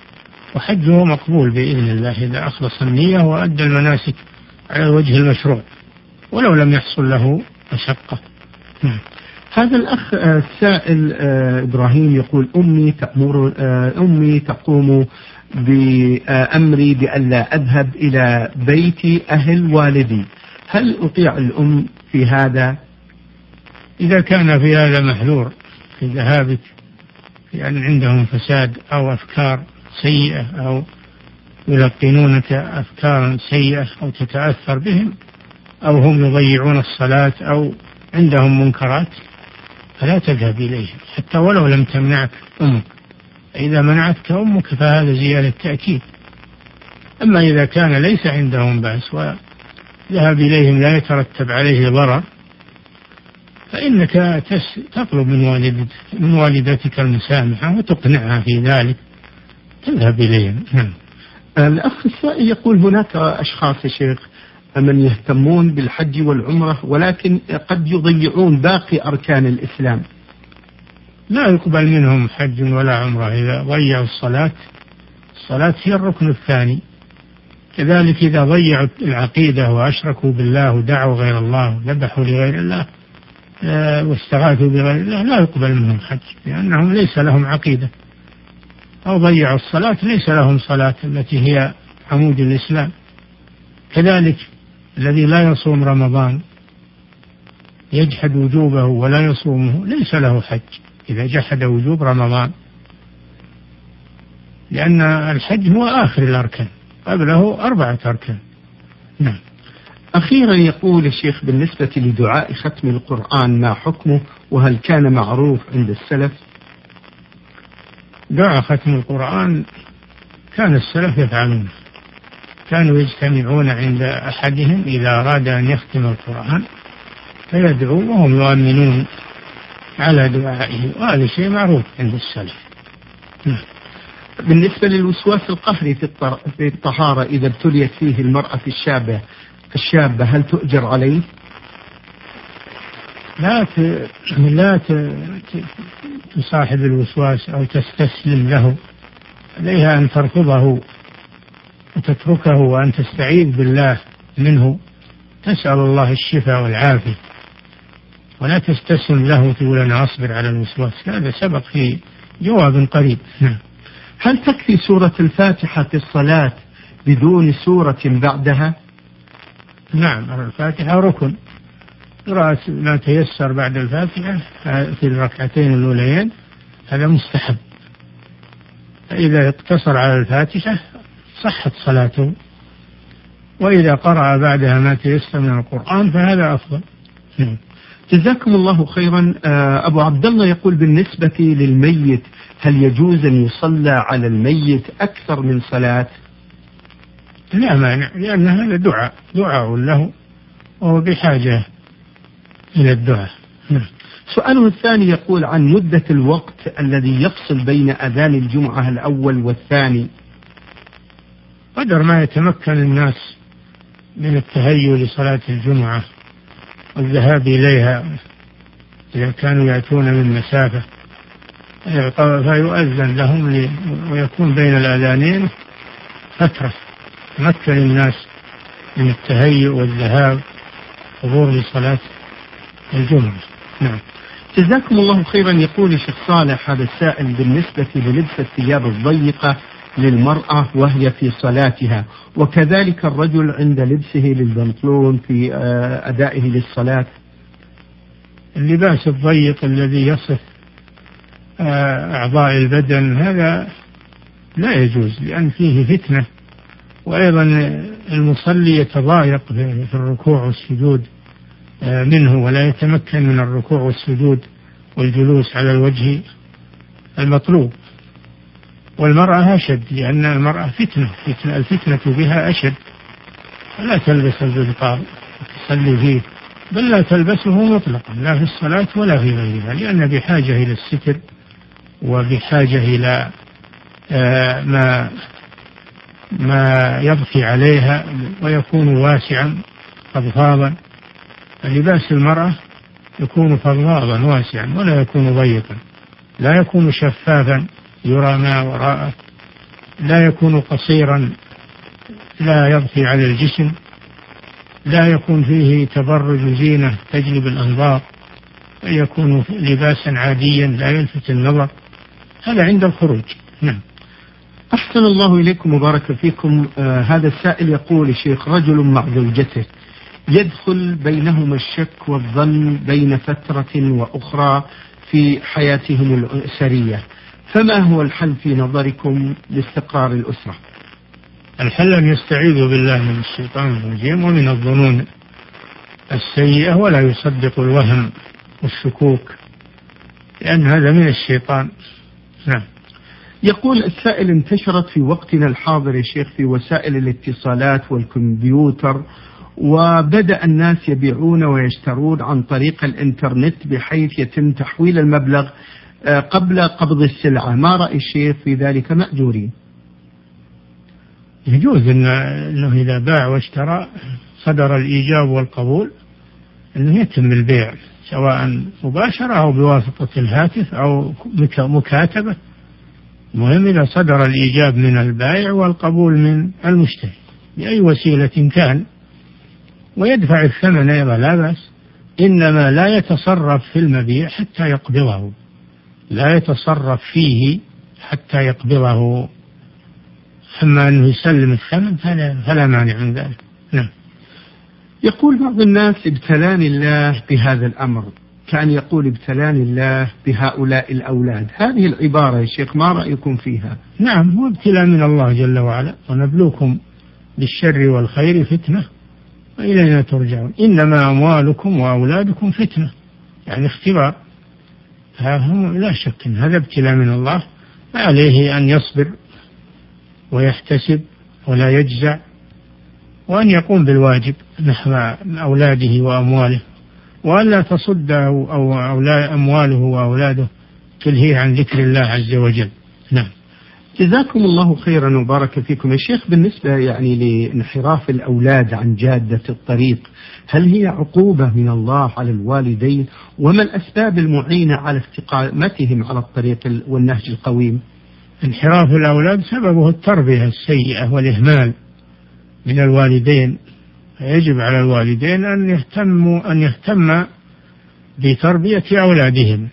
وحجه مقبول بإذن الله إذا أخلص النية وأدى المناسك على الوجه المشروع ولو لم يحصل له مشقة. هذا الأخ السائل إبراهيم يقول أمي تقوم بأمري بألا أذهب إلى بيت أهل والدي، هل أطيع الأم في هذا؟ إذا كان في هذا محذور في ذهابك، يعني عندهم فساد أو أفكار سيئة أو يلقنونك أفكارا سيئة أو تتأثر بهم أو هم يضيعون الصلاة أو عندهم منكرات، فلا تذهب إليهم حتى ولو لم تمنعك أمك. إذا منعتك أمك فهذا زيادة تأكيد. أما إذا كان ليس عندهم بأس وذهب إليهم لا يترتب عليه ضرر، فإنك تطلب من والدتك المسامحة وتقنعها في ذلك، تذهب إليهم. الأخ السائل يقول هناك أشخاص يا شيخ من يهتمون بالحج والعمرة ولكن قد يضيعون باقي أركان الإسلام، لا يقبل منهم حج ولا عمرة إذا ضيعوا الصلاة. الصلاة هي الركن الثاني. كذلك إذا ضيعوا العقيدة وأشركوا بالله ودعوا غير الله وذبحوا لغير الله واستغاثوا بغير الله لا يقبل منهم حج، لأنهم ليس لهم عقيدة. أو ضيعوا الصلاة ليس لهم صلاة التي هي عمود الإسلام. كذلك الذي لا يصوم رمضان يجحد وجوبه ولا يصومه ليس له حج إذا جحد وجوب رمضان، لأن الحج هو آخر الأركان، قبله 4 أركان. نعم. أخيرا يقول الشيخ بالنسبة لدعاء ختم القرآن ما حكمه وهل كان معروف عند السلف؟ دعاء ختم القرآن كان السلف يفعلون، كانوا يجتمعون عند أحدهم إذا أراد أن يختم القرآن فيدعو وهم يؤمنون على دعائه، وهذا شيء معروف عند السلف. بالنسبة للوسواس القهري في الطهارة إذا ابتليت فيه المرأة في الشابة هل تؤجر عليه؟ لا تصاحب الوسواس أو تستسلم له، عليها أن ترفضه وتتركه وأن تستعيذ بالله منه، تسأل الله الشفاء والعافية، ولا تستسلم له تقول أنا أصبر على الوسواس، هذا سبق في جواب قريب. هل تكفي سورة الفاتحة في الصلاة بدون سورة بعدها؟ نعم، الفاتحة ركن، قراءة ما تيسر بعد الفاتحة في الركعتين الأوليين هذا مستحب، فإذا اقتصر على الفاتحة صحت صلاته، وإذا قرأ بعدها ما تيسر من القرآن فهذا أفضل. جزاكم الله خيرا. أبو عبد الله يقول بالنسبة للميت هل يجوز أن يصلى على الميت أكثر من صلاة؟ لا مانع، لأن هذا دعاء له وهو بحاجة إلى الدعاء. سؤاله الثاني يقول عن مدة الوقت الذي يفصل بين أذان الجمعة الأول والثاني. قدر ما يتمكن الناس من التهيؤ لصلاة الجمعة والذهاب إليها، إذا كانوا يأتون من مسافة فيؤذن لهم ويكون بين الأذانين فترة تمكن الناس من التهيؤ والذهاب حضور لصلاة الجمعة. نعم. جزاكم الله خيرا. يقول الشيخ صالح هذا السائل بالنسبة للبس الثياب الضيقة للمرأة وهي في صلاتها، وكذلك الرجل عند لبسه للبنطلون في أدائه للصلاة. اللباس الضيق الذي يصف أعضاء البدن هذا لا يجوز، لأن فيه فتنة، وأيضا المصلي يتضايق في الركوع والسجود منه ولا يتمكن من الركوع والسجود والجلوس على الوجه المطلوب. والمرأة أشد، لأن المرأة الفتنة بها أشد، فلا تلبس البنطال وتصلي فيه، بل لا تلبسه مطلقا لا في الصلاة ولا في غيرها، لأن بحاجة إلى الستر وبحاجة إلى ما يبقي عليها ويكون واسعا فضفاضا. لباس المرأة يكون فضفاضا واسعا ولا يكون ضيقا، لا يكون شفافا يرى ما وراءه لا يكون قصيرا لا يضفي على الجسم، لا يكون فيه تبرج زينة تجلب الأنظار، يكون لباسا عاديا لا يلفت النظر، هذا عند الخروج. نعم. أحسن الله إليكم وبارك فيكم. هذا السائل يقول: الشيخ، رجل مع زوجته يدخل بينهما الشك والظن بين فترة وأخرى في حياتهم الأسرية، فما هو الحل في نظركم لاستقرار الأسرة؟ الحل أن يستعيذوا بالله من الشيطان الرجيم ومن الظنون السيئة، ولا يصدق الوهم والشكوك، لأن هذا من الشيطان. نعم. يقول السائل: انتشرت في وقتنا الحاضر يا شيخ في وسائل الاتصالات والكمبيوتر، وبدأ الناس يبيعون ويشترون عن طريق الإنترنت بحيث يتم تحويل المبلغ قبل قبض السلعة، ما رأي الشيخ في ذلك مأجورين؟ يجوز أنه إذا باع واشترى صدر الإيجاب والقبول أنه يتم البيع سواء مباشرة أو بواسطة الهاتف أو مكاتبة، المهم إذا صدر الإيجاب من البائع والقبول من المشتري بأي وسيلة كان، ويدفع الثمن أيضا لا بأس، إنما لا يتصرف في المبيع حتى يقبضه، لا يتصرف فيه حتى يقبضه، أما أنه يسلم الثمن فلا مانع من ذلك. نعم. يقول بعض الناس: ابتلاني الله بهذا الأمر، كان يقول ابتلاني الله بهؤلاء الأولاد، هذه العبارة يا شيخ ما رأيكم فيها؟ نعم، هو ابتلاء من الله جل وعلا، ونبلوكم بالشر والخير فتنة وإلينا ترجعون، إنما أموالكم وأولادكم فتنة، يعني اختبار، لا شك أن هذا ابتلاء من الله، عليه أن يصبر ويحتسب ولا يجزع، وأن يقوم بالواجب نحو أولاده وأمواله، وألا تصده أو أمواله وأولاده تلهيه عن ذكر الله عز وجل. نعم. جزاكم الله خيرا وبارك فيكم. يا شيخ، بالنسبة يعني لانحراف الأولاد عن جادة الطريق، هل هي عقوبة من الله على الوالدين؟ وما الأسباب المعينة على استقامتهم على الطريق والنهج القويم؟ انحراف الأولاد سببه التربية السيئة والإهمال من الوالدين، يجب على الوالدين أن يهتم بتربية أولادهم،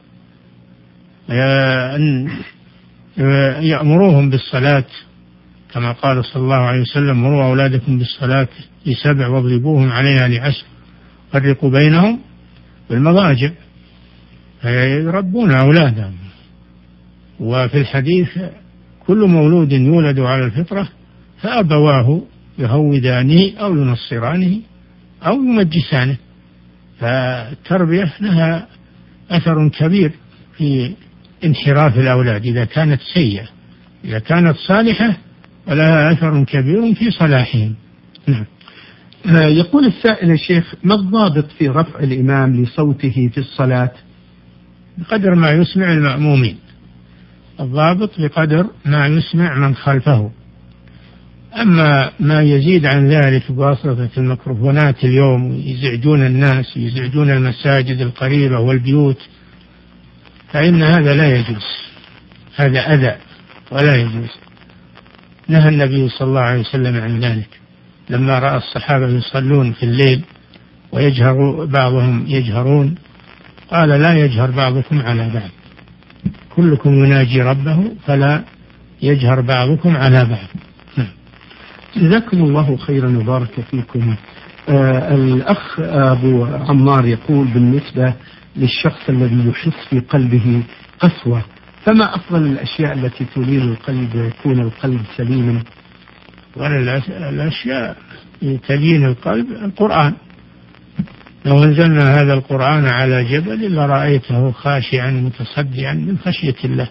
أن يأمروهم بالصلاة كما قال صلى الله عليه وسلم: مروا أولادكم بالصلاة ل7 واضربوهم عليها ل10، فرقوا بينهم بالمضاجع، يربون أولادهم. وفي الحديث: كل مولود يولد على الفطرة فأبواه يهودانه أو ينصرانه أو يمجسانه، فالتربية لها أثر كبير في انحراف الأولاد إذا كانت سيئة، إذا كانت صالحة ولها أثر كبير في صلاحهم. نعم. يقول السائل: يا شيخ، ما الضابط في رفع الإمام لصوته في الصلاة؟ بقدر ما يسمع المأمومين، الضابط بقدر ما يسمع من خلفه، أما ما يزيد عن ذلك بواسطة الميكروفونات اليوم يزعجون الناس، يزعجون المساجد القريبة والبيوت، فإن هذا لا يجوز، هذا أذى ولا يجوز. نهى النبي صلى الله عليه وسلم عن ذلك لما رأى الصحابة يصلون في الليل ويجهر بعضهم يجهرون، قال: لا يجهر بعضكم على بعض، كلكم يناجي ربه فلا يجهر بعضكم على بعض. جزاكم الله خيرا وبارك فيكم. الأخ أبو عمار يقول: بالنسبة للشخص الذي يحس في قلبه قسوة، فما أفضل الأشياء التي تلين القلب ويكون القلب سليما؟ الأشياء تلين القلب القرآن، لو أنزلنا هذا القرآن على جبل لرأيته خاشعا متصدعا من خشية الله.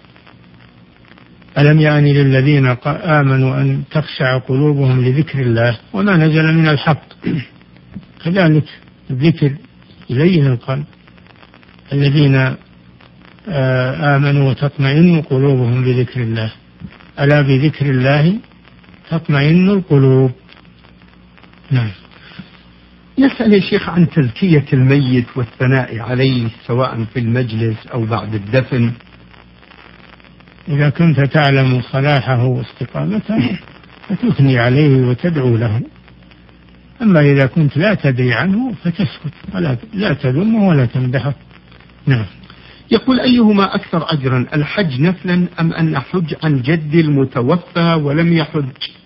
ألم يأن للذين آمنوا أن تخشع قلوبهم لذكر الله وما نزل من الحق. كذلك الذكر يلين القلب، الذين آمنوا وتطمئن قلوبهم بذكر الله، ألا بذكر الله تطمئن القلوب. نعم. يسأل يا شيخ عن تزكية الميت والثناء عليه سواء في المجلس أو بعد الدفن. إذا كنت تعلم صلاحه واستقامته فتثني عليه وتدعو له، أما إذا كنت لا تدري عنه فتسكت ولا لا تذمه ولا تمدحه. نعم. يقول أيهما أكثر أجرا، الحج نفلا أم أن أحج عن جد المتوفى ولم يحج؟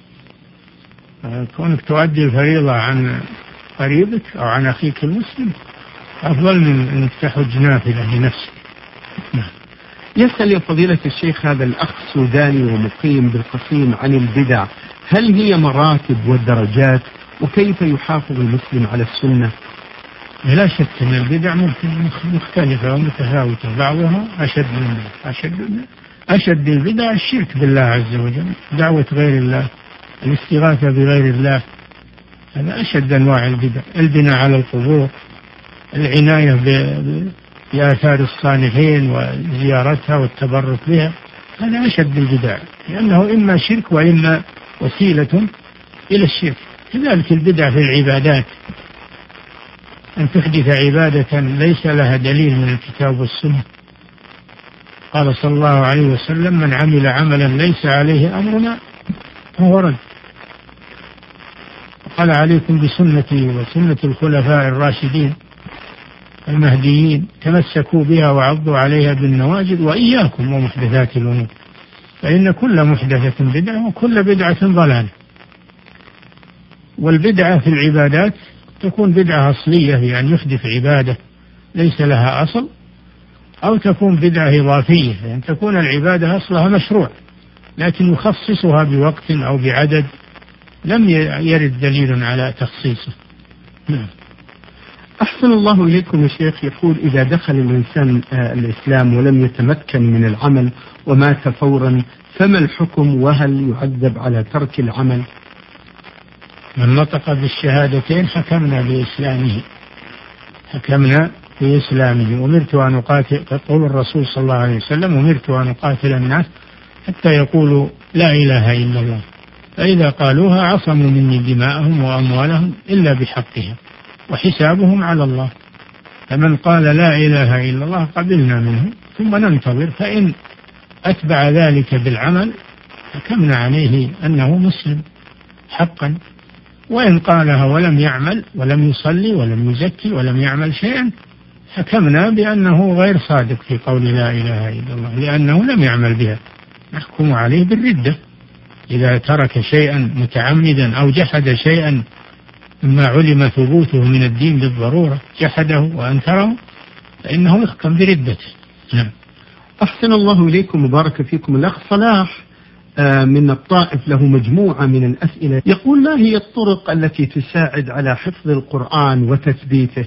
كونك تؤدي الفريضة عن قريبك أو عن أخيك المسلم أفضل من أنك تحج نافلة لنفسك. نعم. يسأل يا فضيلة الشيخ هذا الأخ سوداني ومقيم بالقصيم عن البدع، هل هي مراتب ودرجات، وكيف يحافظ المسلم على السنة؟ لا شك أن البدع مختلفة ومتفاوتة، بعضها أشد البدع الشرك بالله عز وجل، دعوة غير الله، الاستغاثة بغير الله، هذا أشد أنواع البدع، البناء على القبور، العناية بآثار الصالحين وزيارتها والتبرك بها، هذا أشد البدع، لأنه إما شرك وإما وسيلة إلى الشرك. كذلك البدع في العبادات، أن تحدث عبادة ليس لها دليل من الكتاب والسنة. قال صلى الله عليه وسلم: من عمل عملا ليس عليه أمرنا فهو رد. قال: عليكم بسنتي وسنة الخلفاء الراشدين المهديين، تمسكوا بها وعضوا عليها بالنواجذ، وإياكم ومحدثات الأمور، فإن كل محدثة بدعة وكل بدعة ضلالة. والبدعة في العبادات تكون بدعة أصلية، يعني يحدث عبادة ليس لها أصل، أو تكون بدعة إضافية، يعني تكون العبادة أصلها مشروع لكن يخصصها بوقت أو بعدد لم يرد دليل على تخصيصه. نعم. أحسن الله إليكم يا شيخ. يقول: إذا دخل الإنسان الإسلام ولم يتمكن من العمل ومات فورا، فما الحكم، وهل يعذب على ترك العمل؟ من نطق بالشهادتين حكمنا بإسلامه. أمرت أن أقاتل، يقول الرسول صلى الله عليه وسلم: أمرت أن أقاتل الناس حتى يقولوا لا إله إلا الله، فإذا قالوها عصموا مني دماءهم وأموالهم إلا بحقها وحسابهم على الله. فمن قال لا إله إلا الله قبلنا منه ثم ننتظر، فإن أتبع ذلك بالعمل حكمنا عليه أنه مسلم حقا، وإن قالها ولم يعمل ولم يصلي ولم يزكي ولم يعمل شيئا حكمنا بأنه غير صادق في قول لا إله إلا الله، لأنه لم يعمل بها، نحكم عليه بالردة. إذا ترك شيئا متعمدا أو جحد شيئا مما علم ثبوته من الدين بالضرورة، جحده وأنكره، فإنه يحكم بردته. نعم. أحسن الله إليكم وبارك فيكم. الأخ صلاح من الطائف له مجموعة من الأسئلة، يقول: ما هي الطرق التي تساعد على حفظ القرآن وتثبيته؟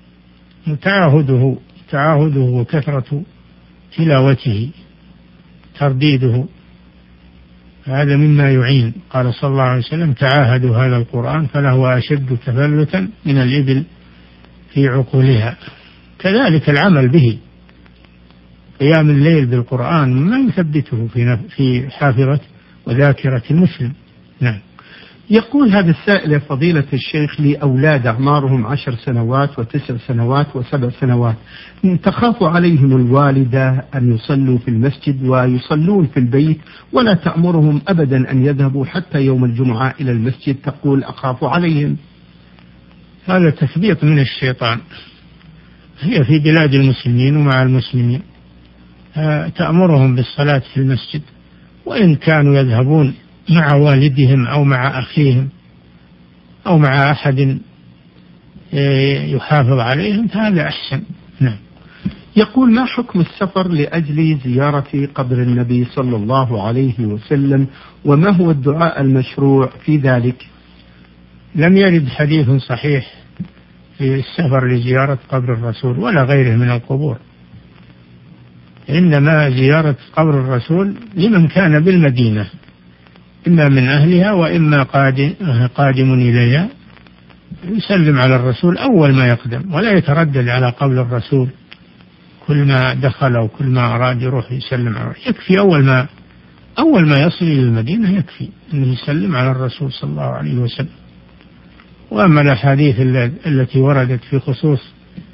تعاهده وكثرة تلاوته، ترديده، هذا مما يعين. قال صلى الله عليه وسلم: تعاهدوا هذا القرآن فله أشد تفلتا من الإبل في عقولها. كذلك العمل به، قيام الليل بالقرآن ما يثبته في حافظة وذاكرة المسلم. نعم. يقول هذا السائل: فضيلة الشيخ، لي أولاد أعمارهم 10 سنوات و9 سنوات و7 سنوات، تخاف عليهم الوالدة أن يصلوا في المسجد ويصلون في البيت، ولا تأمرهم أبدا أن يذهبوا حتى يوم الجمعة إلى المسجد، تقول: أخاف عليهم. هذا تثبيط من الشيطان. هي في بلاد المسلمين ومع المسلمين، تأمرهم بالصلاة في المسجد، وإن كانوا يذهبون مع والدهم أو مع أخيهم أو مع أحد يحافظ عليهم فهذا أحسن. نعم. يقول: ما حكم السفر لأجل زيارة قبر النبي صلى الله عليه وسلم، وما هو الدعاء المشروع في ذلك؟ لم يرد حديث صحيح في السفر لزيارة قبر الرسول ولا غيره من القبور، إنما زيارة قبر الرسول لمن كان بالمدينة، إما من أهلها وإما قادم إليها، يسلم على الرسول أول ما يقدم، ولا يتردد على قبر الرسول كل ما دخل أو كل ما أراد يروح يسلم على الرسول. يكفي أول ما يصل إلى المدينة يكفي أنه يسلم على الرسول صلى الله عليه وسلم. وأما الأحاديث التي وردت في خصوص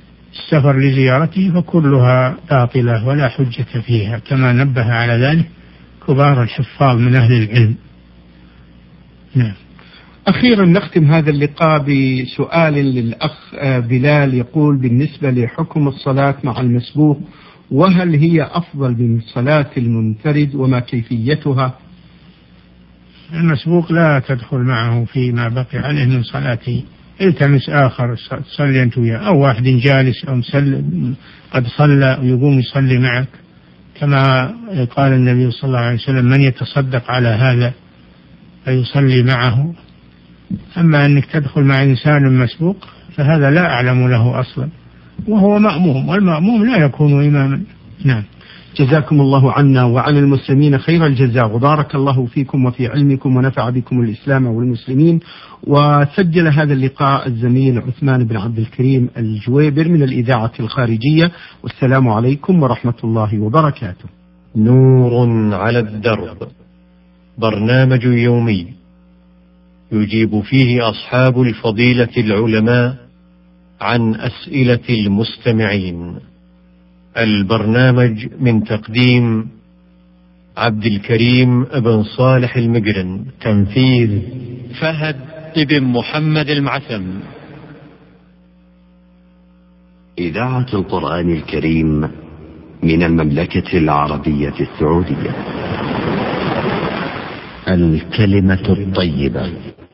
السفر لزيارته فكلها باطلة ولا حجة فيها، كما نبه على ذلك كبار الحفاظ من أهل العلم. نعم. أخيرا نختم هذا اللقاء بسؤال للأخ بلال، يقول بالنسبة لحكم الصلاة مع المسبوق، وهل هي أفضل من صلاة المنفرد وما كيفيتها؟ المسبوق لا تدخل معه فيما بقي عليه من صلاته، التمس آخر تصلي أنت وياه، أو واحد جالس أو قد صلى ويقوم يصلي معك، كما قال النبي صلى الله عليه وسلم: من يتصدق على هذا فيصلي معه. أما أنك تدخل مع إنسان مسبوق فهذا لا أعلم له أصلا، وهو مأموم، والمأموم لا يكون إماما. نعم. جزاكم الله عنا وعن المسلمين خير الجزاء، وبارك الله فيكم وفي علمكم، ونفع بكم الإسلام والمسلمين. وسجل هذا اللقاء الزميل عثمان بن عبد الكريم الجويبر من الإذاعة الخارجية، والسلام عليكم ورحمة الله وبركاته. نور على الدرب، برنامج يومي يجيب فيه أصحاب الفضيلة العلماء عن أسئلة المستمعين. البرنامج من تقديم عبد الكريم بن صالح المقرن، تنفيذ فهد بن محمد المعثم. إذاعة القرآن الكريم من المملكة العربية السعودية. الكلمة الطيبة.